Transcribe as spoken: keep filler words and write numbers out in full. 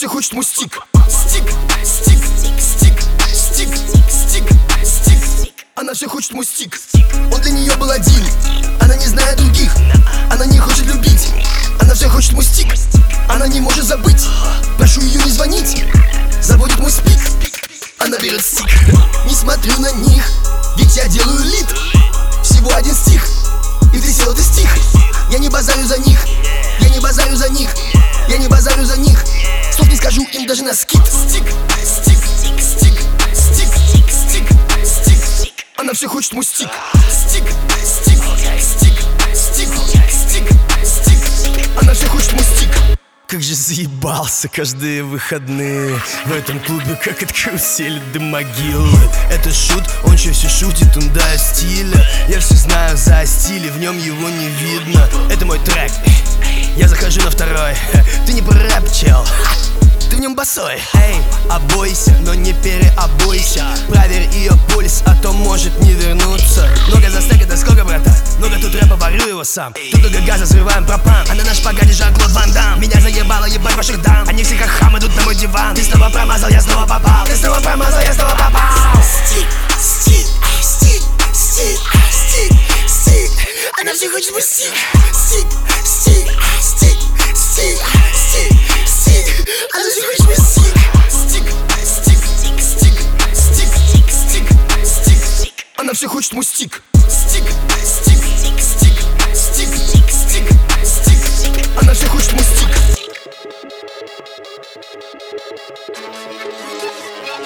все хочет мой стик. Стик, стик, стик, стик, стик, стик. Она все хочет мой стик. Он для нее был один, она не знает других. Она не хочет любить, она все хочет мой стик. Она не может забыть, прошу ее не звонить. Заводит мой спик, она берет стик. Не смотрю на них, ведь я делаю лид. Всего один стих, и присел ты стих. Я не базарю за них, я не базарю за них, я не базарю за них. Слов не скажу им даже на скид. Стик, стик, стик, стик, стик, стик, стик. Она все хочет мой стик. Стик, стик, стик, стик, стик, стик. Она все хочет мой стик. Как же заебался каждые выходные в этом клубе, как от карусели до могилы. Это шут, он че все шутит, он да стиля. Я все знаю за стиль, в нем его не видно. Это мой трек, я захожу на второй. Ты не про рэп, чел, ты в нем босой. Эй, обойся, но не переобойся. Проверь ее пульс, а то может не вернуться. Много за стек, это сколько, брата? Много тут рэпа, варю его сам. Тут много газа, взрываем пропан. А на наш погоде Жан-Клод Ван Дам. Меня заебало ебать ваших дам. Они все как хам идут на мой диван. Ты снова промазал, я снова попал. Ты снова промазал, я снова попал. Стик, стик, стик, стик, стик, стик. Она все хочет мой стик. Стик, стик, стик, стик, стик, стик. Она все хочет мой стик. Стик, стик, стик, стик, стик, стик, стик. Она все хочет мой стик. Стик, стик, стик, стик, стик, стик, стик. Она все хочет мой стик.